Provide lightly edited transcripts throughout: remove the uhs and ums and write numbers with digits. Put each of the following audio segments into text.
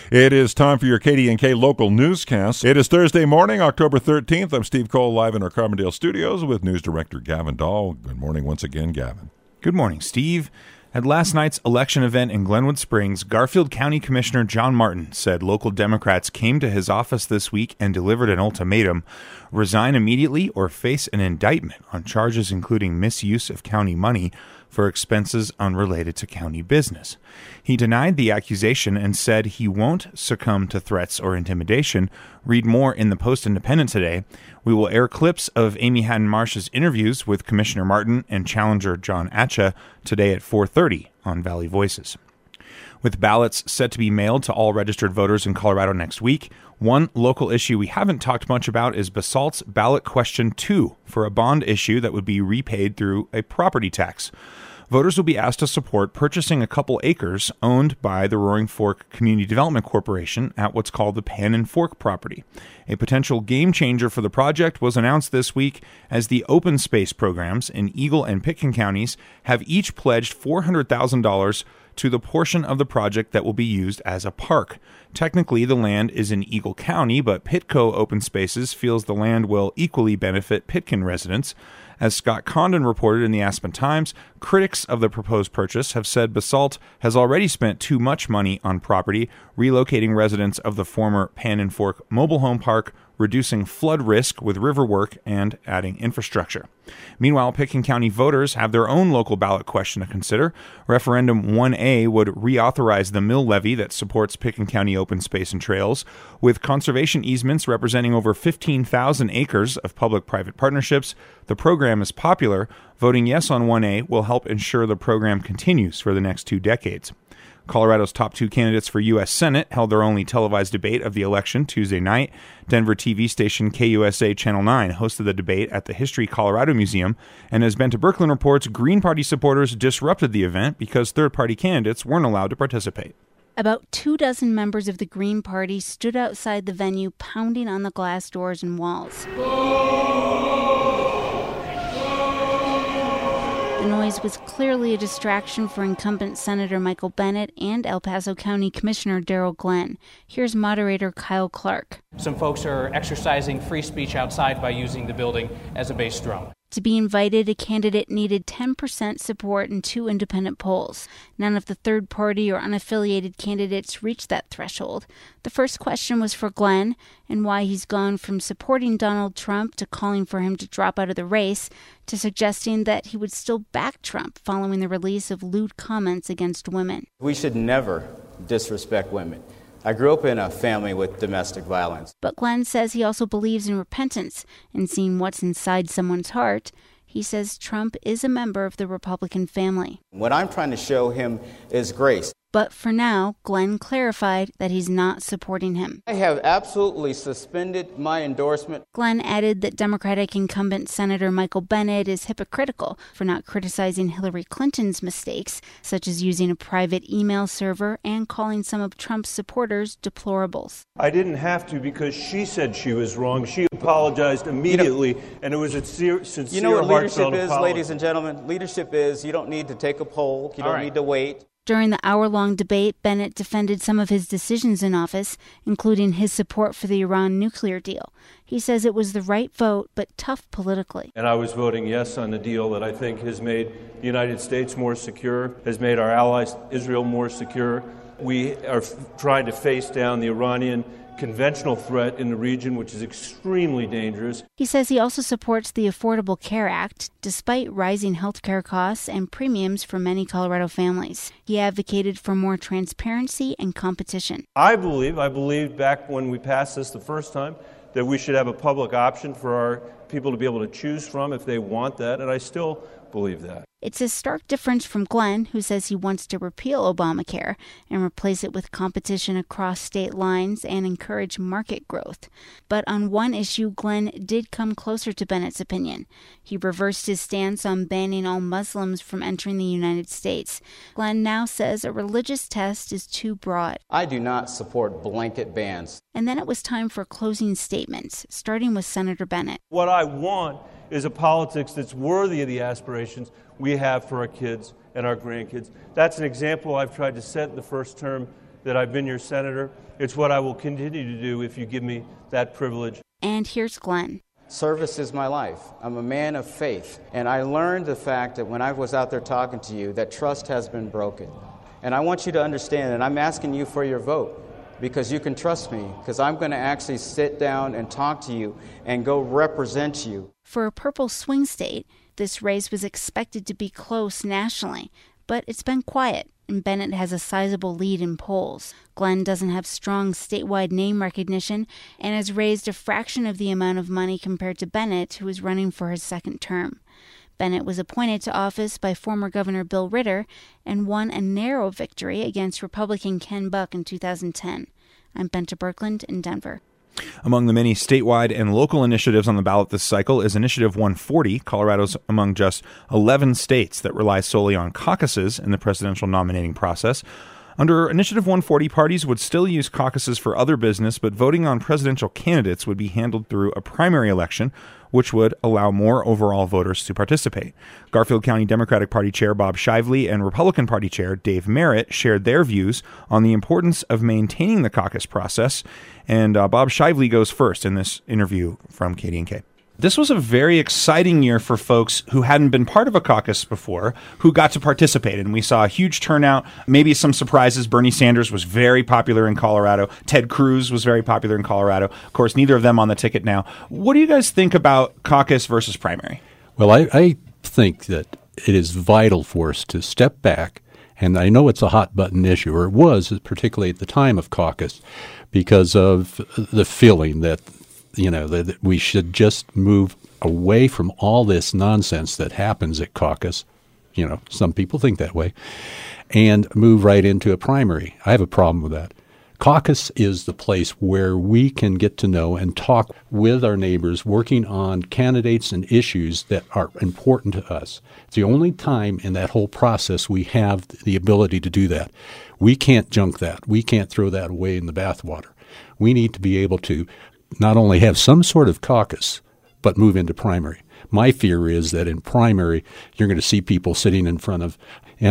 It is time for your KD&K local newscast. It is Thursday morning, October 13th. I'm Steve Cole, live in our Carbondale studios with News Director Gavin Dahl. Good morning once again, Gavin. Good morning, Steve. At last night's election event in Glenwood Springs, Garfield County Commissioner John Martin said local Democrats came to his office this week and delivered an ultimatum: resign immediately or face an indictment on charges including misuse of county money for expenses unrelated to county business. He denied the accusation and said he won't succumb to threats or intimidation. Read more in the Post-Independent today. We will air clips of Amy Hadden Marsh's interviews with Commissioner Martin and challenger John Atcha today at 4:30 on Valley Voices. With ballots set to be mailed to all registered voters in Colorado next week, one local issue we haven't talked much about is Basalt's ballot question 2 for a bond issue that would be repaid through a property tax. Voters will be asked to support purchasing a couple acres owned by the Roaring Fork Community Development Corporation at what's called the Pan and Fork property. A potential game changer for the project was announced this week as the open space programs in Eagle and Pitkin counties have each pledged $400,000 to the portion of the project that will be used as a park. Technically, the land is in Eagle County, but Pitco Open Spaces feels the land will equally benefit Pitkin residents. As Scott Condon reported in the Aspen Times, critics of the proposed purchase have said Basalt has already spent too much money on property, relocating residents of the former Pan and Fork Mobile Home Park, reducing flood risk with river work, and adding infrastructure. Meanwhile, Pitkin County voters have their own local ballot question to consider. Referendum 1A would reauthorize the mill levy that supports Pitkin County open space and trails, with conservation easements representing over 15,000 acres of public-private partnerships. The program is popular. Voting yes on 1A will help ensure the program continues for the next 2 decades. Colorado's top 2 candidates for U.S. Senate held their only televised debate of the election Tuesday night. Denver TV station KUSA Channel 9 hosted the debate at the History Colorado Museum, and as Benta Berkland reports, Green Party supporters disrupted the event because third-party candidates weren't allowed to participate. About 24 members of the Green Party stood outside the venue, pounding on the glass doors and walls. The noise was clearly a distraction for incumbent Senator Michael Bennet and El Paso County Commissioner Daryl Glenn. Here's moderator Kyle Clark. Some folks are exercising free speech outside by using the building as a base drum. To be invited, a candidate needed 10% support in 2 independent polls. None of the third-party or unaffiliated candidates reached that threshold. The first question was for Glenn and why he's gone from supporting Donald Trump to calling for him to drop out of the race to suggesting that he would still back Trump following the release of lewd comments against women. We should never disrespect women. I grew up in a family with domestic violence. But Glenn says he also believes in repentance and seeing what's inside someone's heart. He says Trump is a member of the Republican family. What I'm trying to show him is grace. But for now, Glenn clarified that he's not supporting him. I have absolutely suspended my endorsement. Glenn added that Democratic incumbent Senator Michael Bennet is hypocritical for not criticizing Hillary Clinton's mistakes, such as using a private email server and calling some of Trump's supporters deplorables. I didn't have to because she said she was wrong. She apologized immediately, and it was a sincere, heartfelt apology. You know what leadership is, ladies and gentlemen? Leadership is you don't need to take a poll. You don't need to wait. During the hour-long debate, Bennet defended some of his decisions in office, including his support for the Iran nuclear deal. He says it was the right vote, but tough politically. And I was voting yes on the deal that I think has made the United States more secure, has made our allies, Israel, more secure. We are trying to face down the Iranian conventional threat in the region, which is extremely dangerous. He says he also supports the Affordable Care Act, despite rising health care costs and premiums for many Colorado families. He advocated for more transparency and competition. I believed back when we passed this the first time that we should have a public option for our people to be able to choose from if they want that, and I still believe that. It's a stark difference from Glenn, who says he wants to repeal Obamacare and replace it with competition across state lines and encourage market growth. But on one issue, Glenn did come closer to Bennett's opinion. He reversed his stance on banning all Muslims from entering the United States. Glenn now says a religious test is too broad. I do not support blanket bans. And then it was time for closing statements, starting with Senator Bennet. What I want is a politics that's worthy of the aspirations we have for our kids and our grandkids. That's an example I've tried to set in the first term that I've been your senator. It's what I will continue to do if you give me that privilege. And here's Glenn. Service is my life. I'm a man of faith. And I learned the fact that when I was out there talking to you, that trust has been broken. And I want you to understand that I'm asking you for your vote because you can trust me, because I'm going to actually sit down and talk to you and go represent you. For a purple swing state, this race was expected to be close nationally, but it's been quiet, and Bennett has a sizable lead in polls. Glenn doesn't have strong statewide name recognition and has raised a fraction of the amount of money compared to Bennett, who is running for his second term. Bennett was appointed to office by former Governor Bill Ritter and won a narrow victory against Republican Ken Buck in 2010. I'm Benta Birkeland in Denver. Among the many statewide and local initiatives on the ballot this cycle is Initiative 140. Colorado's among just 11 states that rely solely on caucuses in the presidential nominating process. Under Initiative 140, parties would still use caucuses for other business, but voting on presidential candidates would be handled through a primary election, which would allow more overall voters to participate. Garfield County Democratic Party Chair Bob Shively and Republican Party Chair Dave Merritt shared their views on the importance of maintaining the caucus process. And Bob Shively goes first in this interview from KDNK. This was a very exciting year for folks who hadn't been part of a caucus before, who got to participate. And we saw a huge turnout, maybe some surprises. Bernie Sanders was very popular in Colorado. Ted Cruz was very popular in Colorado. Of course, neither of them on the ticket now. What do you guys think about caucus versus primary? Well, I think that it is vital for us to step back. And I know it's a hot-button issue, or it was, particularly at the time of caucus, because of the feeling that that we should just move away from all this nonsense that happens at caucus. Some people think that way, and move right into a primary. I have a problem with that. Caucus is the place where we can get to know and talk with our neighbors, working on candidates and issues that are important to us. It's the only time in that whole process we have the ability to do that. We can't junk that. We can't throw that away in the bathwater. We need to be able to not only have some sort of caucus, but move into primary. My fear is that in primary, you're going to see people sitting in front of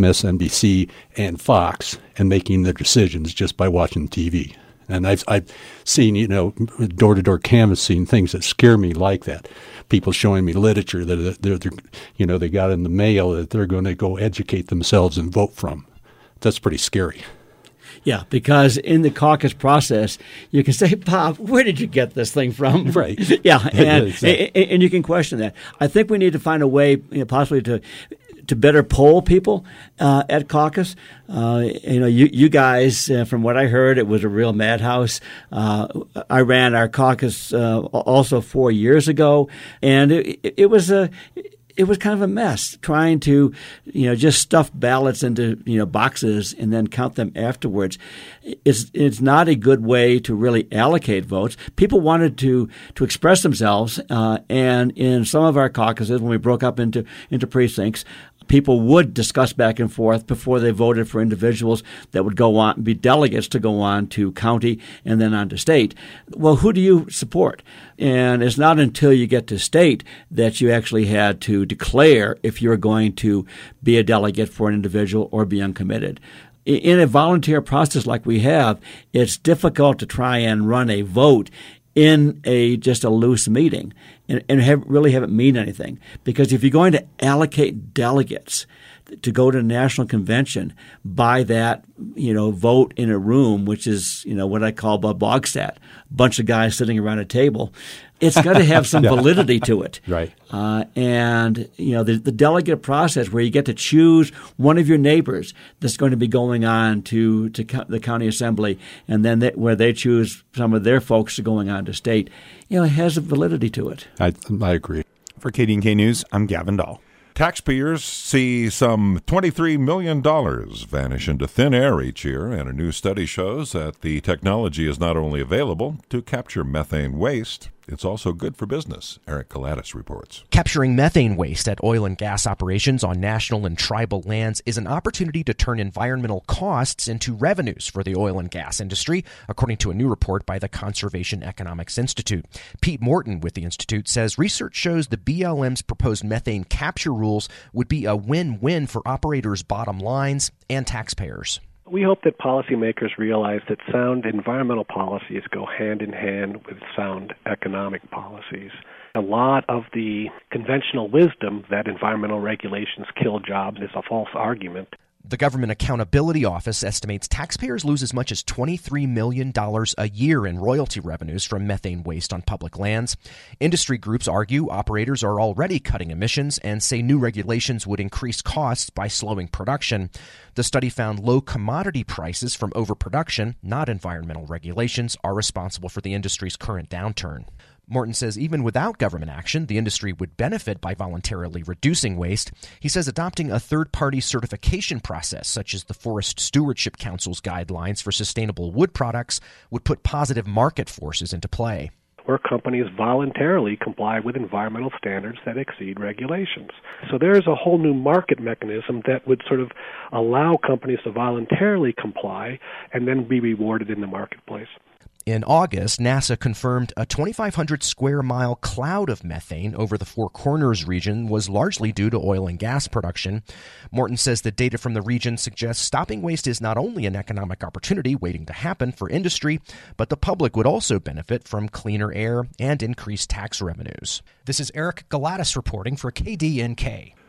MSNBC and Fox and making their decisions just by watching TV. And I've seen, door-to-door canvassing things that scare me like that. People showing me literature that they got in the mail that they're going to go educate themselves and vote from. That's pretty scary. Yeah, because in the caucus process, you can say, Bob, where did you get this thing from? Right. Yeah, and exactly. And you can question that. I think we need to find a way, possibly to better poll people at caucus. You guys, from what I heard, it was a real madhouse. I ran our caucus also 4 years ago, and it was kind of a mess trying to, just stuff ballots into, boxes and then count them afterwards. It's not a good way to really allocate votes. People wanted to express themselves, and in some of our caucuses, when we broke up into precincts, people would discuss back and forth before they voted for individuals that would go on, be delegates to go on to county and then on to state. Well, who do you support? And it's not until you get to state that you actually had to declare if you're going to be a delegate for an individual or be uncommitted. In a volunteer process like we have, it's difficult to try and run a vote in just a loose meeting and really have it mean anything. Because if you're going to allocate delegates to go to a national convention by that, vote in a room, which is, what I call a Bogstadt, bunch of guys sitting around a table, it's got to have some validity to it. Right. And the delegate process where you get to choose one of your neighbors that's going to be going on to the county assembly, and then where they choose some of their folks going on to state, it has a validity to it. I agree. For KDNK News, I'm Gavin Dahl. Taxpayers see some $23 million vanish into thin air each year, and a new study shows that the technology is not only available to capture methane waste, it's also good for business. Eric Galatis reports. Capturing methane waste at oil and gas operations on national and tribal lands is an opportunity to turn environmental costs into revenues for the oil and gas industry, according to a new report by the Conservation Economics Institute. Pete Morton with the Institute says research shows the BLM's proposed methane capture rules would be a win-win for operators' bottom lines and taxpayers. We hope that policymakers realize that sound environmental policies go hand in hand with sound economic policies. A lot of the conventional wisdom that environmental regulations kill jobs is a false argument. The Government Accountability Office estimates taxpayers lose as much as $23 million a year in royalty revenues from methane waste on public lands. Industry groups argue operators are already cutting emissions and say new regulations would increase costs by slowing production. The study found low commodity prices from overproduction, not environmental regulations, are responsible for the industry's current downturn. Morton says even without government action, the industry would benefit by voluntarily reducing waste. He says adopting a third-party certification process, such as the Forest Stewardship Council's guidelines for sustainable wood products, would put positive market forces into play. Where companies voluntarily comply with environmental standards that exceed regulations. So there's a whole new market mechanism that would sort of allow companies to voluntarily comply and then be rewarded in the marketplace. In August, NASA confirmed a 2,500 square mile cloud of methane over the Four Corners region was largely due to oil and gas production. Morton says the data from the region suggests stopping waste is not only an economic opportunity waiting to happen for industry, but the public would also benefit from cleaner air and increased tax revenues. This is Eric Galatis reporting for KDNK.